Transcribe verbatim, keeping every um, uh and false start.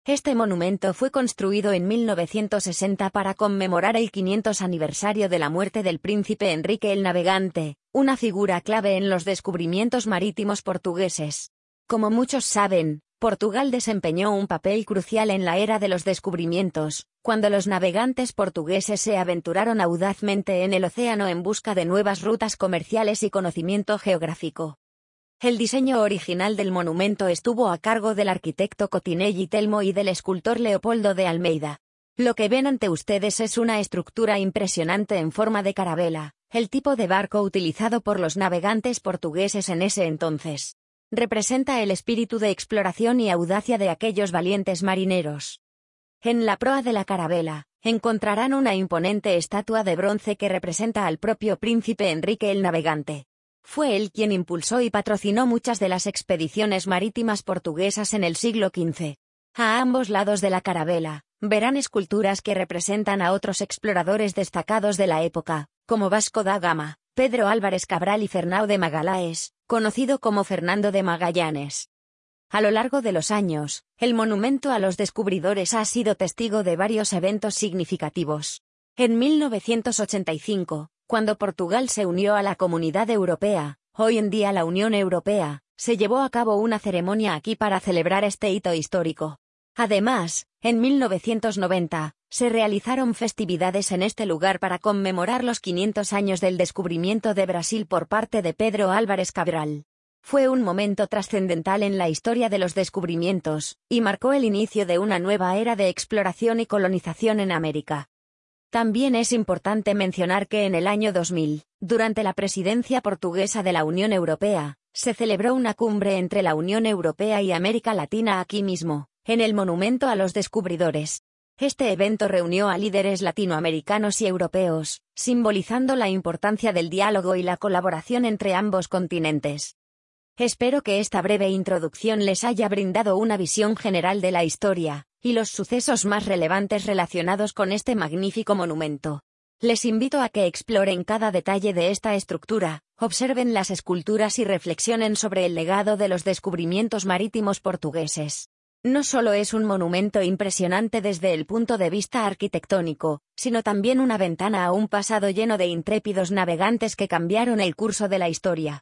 Este monumento fue construido en mil novecientos sesenta para conmemorar el quinientos aniversario de la muerte del príncipe Enrique el Navegante, una figura clave en los descubrimientos marítimos portugueses. Como muchos saben, Portugal desempeñó un papel crucial en la era de los descubrimientos, cuando los navegantes portugueses se aventuraron audazmente en el océano en busca de nuevas rutas comerciales y conocimiento geográfico. El diseño original del monumento estuvo a cargo del arquitecto Cotinelli Telmo y del escultor Leopoldo de Almeida. Lo que ven ante ustedes es una estructura impresionante en forma de carabela, el tipo de barco utilizado por los navegantes portugueses en ese entonces. Representa el espíritu de exploración y audacia de aquellos valientes marineros. En la proa de la carabela, encontrarán una imponente estatua de bronce que representa al propio príncipe Enrique el Navegante. Fue él quien impulsó y patrocinó muchas de las expediciones marítimas portuguesas en el siglo quince. A ambos lados de la carabela, verán esculturas que representan a otros exploradores destacados de la época, como Vasco da Gama, Pedro Álvares Cabral y Fernão de Magalhães, conocido como Fernando de Magallanes. A lo largo de los años, el monumento a los descubridores ha sido testigo de varios eventos significativos. En mil novecientos ochenta y cinco, cuando Portugal se unió a la Comunidad Europea, hoy en día la Unión Europea, se llevó a cabo una ceremonia aquí para celebrar este hito histórico. Además, en mil novecientos noventa, se realizaron festividades en este lugar para conmemorar los quinientos años del descubrimiento de Brasil por parte de Pedro Álvares Cabral. Fue un momento trascendental en la historia de los descubrimientos, y marcó el inicio de una nueva era de exploración y colonización en América. También es importante mencionar que en el año dos mil, durante la presidencia portuguesa de la Unión Europea, se celebró una cumbre entre la Unión Europea y América Latina aquí mismo, en el Monumento a los Descubridores. Este evento reunió a líderes latinoamericanos y europeos, simbolizando la importancia del diálogo y la colaboración entre ambos continentes. Espero que esta breve introducción les haya brindado una visión general de la historia y los sucesos más relevantes relacionados con este magnífico monumento. Les invito a que exploren cada detalle de esta estructura, observen las esculturas y reflexionen sobre el legado de los descubrimientos marítimos portugueses. No solo es un monumento impresionante desde el punto de vista arquitectónico, sino también una ventana a un pasado lleno de intrépidos navegantes que cambiaron el curso de la historia.